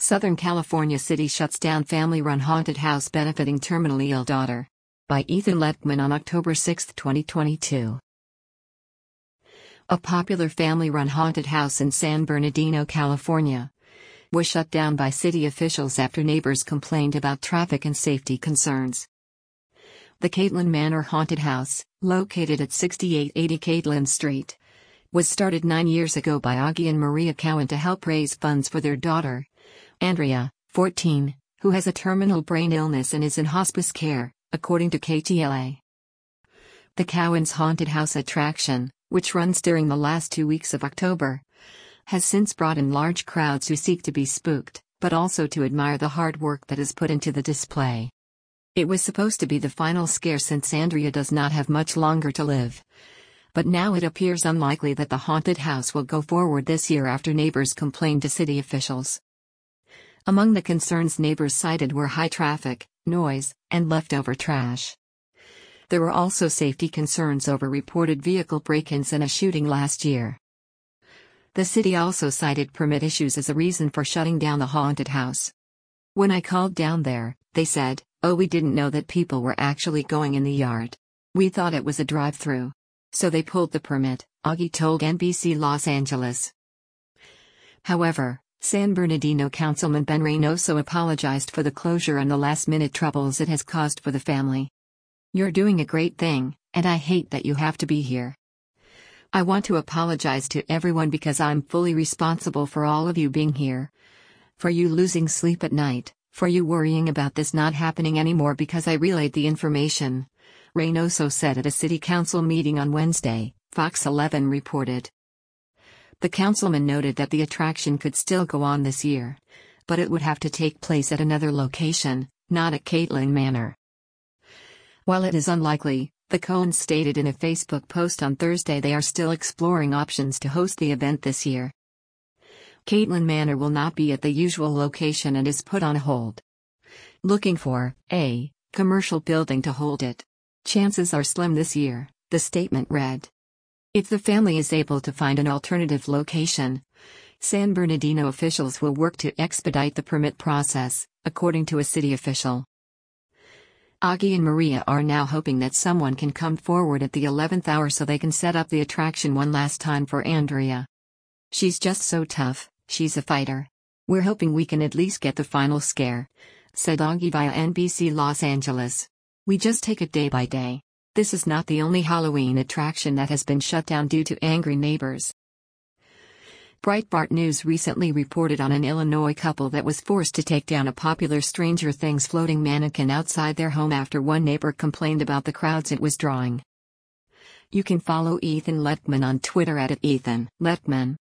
Southern California city shuts down family-run haunted house benefiting terminally ill daughter. By Ethan Letman on October 6, 2022. A popular family-run haunted house in San Bernardino, California, was shut down by city officials after neighbors complained about traffic and safety concerns. The Catlin Manor Haunted House, located at 6880 Catlin Street, was started 9 years ago by Augie and Maria Cowan to help raise funds for their daughter, Andrea, 14, who has a terminal brain illness and is in hospice care, according to KTLA. The Cowan's Haunted House attraction, which runs during the last 2 weeks of October, has since brought in large crowds who seek to be spooked, but also to admire the hard work that is put into the display. It was supposed to be the final scare since Andrea does not have much longer to live. But now it appears unlikely that the haunted house will go forward this year after neighbors complained to city officials. Among the concerns neighbors cited were high traffic, noise, and leftover trash. There were also safety concerns over reported vehicle break-ins and a shooting last year. The city also cited permit issues as a reason for shutting down the haunted house. When I called down there, they said, "Oh, we didn't know that people were actually going in the yard. We thought it was a drive-through. So they pulled the permit," Augie told NBC Los Angeles. However, San Bernardino Councilman Ben Reynoso apologized for the closure and the last-minute troubles it has caused for the family. "You're doing a great thing, and I hate that you have to be here. I want to apologize to everyone because I'm fully responsible for all of you being here. For you losing sleep at night, for you worrying about this not happening anymore because I relayed the information," Reynoso said at a city council meeting on Wednesday, Fox 11 reported. The councilman noted that the attraction could still go on this year, but it would have to take place at another location, not at Catlin Manor. While it is unlikely, the Coens stated in a Facebook post on Thursday they are still exploring options to host the event this year. Catlin Manor will not be at the usual location and is put on hold. Looking for a commercial building to hold it. Chances are slim this year, the statement read. If the family is able to find an alternative location, San Bernardino officials will work to expedite the permit process, according to a city official. Augie and Maria are now hoping that someone can come forward at the 11th hour so they can set up the attraction one last time for Andrea. "She's just so tough, she's a fighter. We're hoping we can at least get the final scare," said Augie via NBC Los Angeles. "We just take it day by day. This is not the only Halloween attraction that has been shut down due to angry neighbors." Breitbart News recently reported on an Illinois couple that was forced to take down a popular Stranger Things floating mannequin outside their home after one neighbor complained about the crowds it was drawing. You can follow Ethan Letman on Twitter at @EthanLetman.